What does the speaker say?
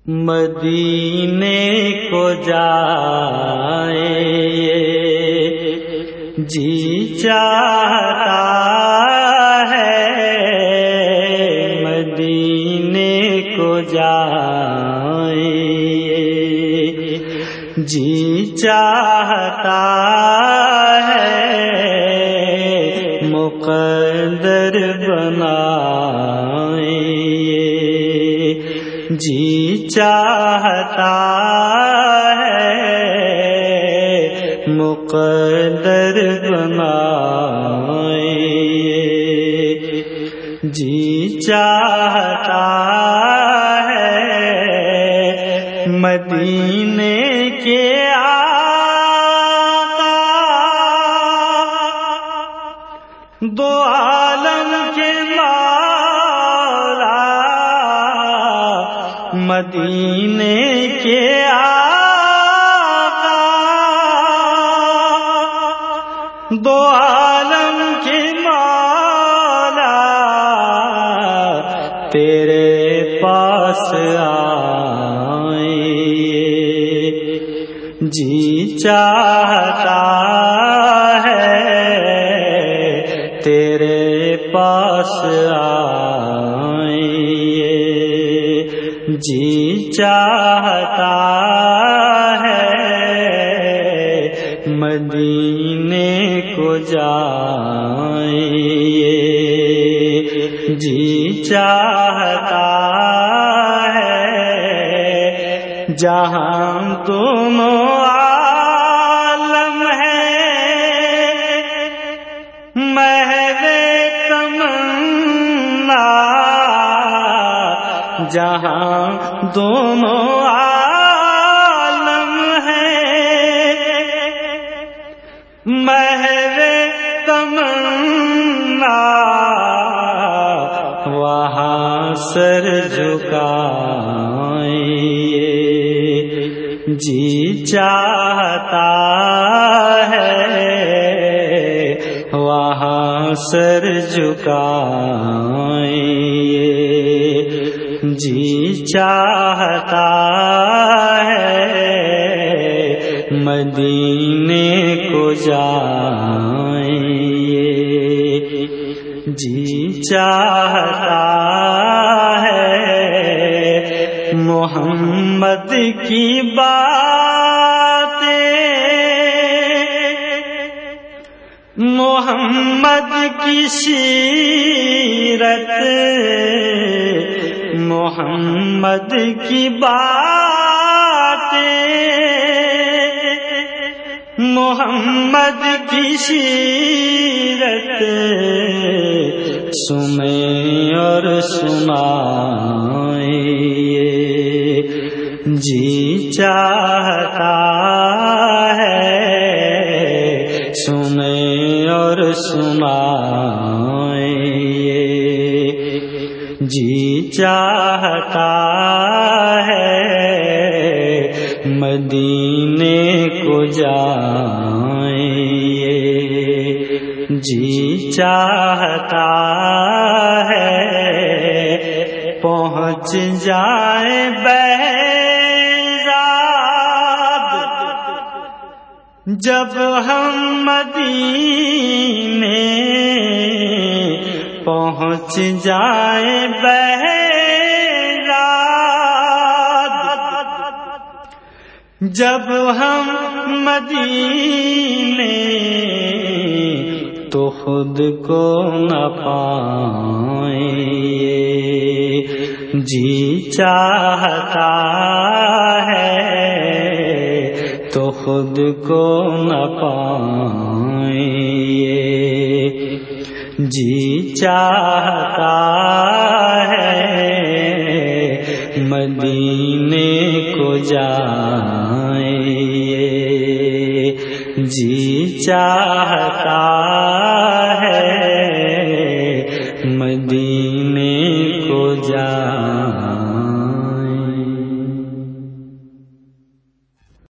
مدینے کو جائے جی چاہتا ہے، مدینے کو جائے جی چاہتا ہے، مقدر بنائے جی چاہتا ہے، مقدر بنائے جی چاہتا ہے، مدینے کے آقا دو عالم کے مولا، مدینے کے آقا دو عالم کے مولا، تیرے پاس آئے جی چاہتا ہے، تیرے پاس آئے جی چاہتا ہے، مدینے کو جائے جی چاہتا ہے، جہاں دونوں عالم ہیں محض تمنا، جہاں دونوں عالم ہیں محض تمنا، وہاں سر جھکائے جی چاہتا ہے، وہاں سر جھکائے جی چاہتا ہے، مدینے کو جائے جی چاہتا ہے، محمد کی باتیں، محمد کی سیرت، محمد کی باتیں، محمد کی سیرت سنیں اور سنائیں جی چاہتا ہے، سنیں اور سنائیں جی چاہتا ہے، مدینے کو جائے جی چاہتا ہے، پہنچ جائے بہزاد جب ہم مدینے، پہنچ جائے بہزاد جب ہم مدینے، تو خود کو نہ پائیں جی چاہتا ہے، تو خود کو نہ پائیں جی چاہتا ہے، مدینے کو جائے جی چاہتا ہے۔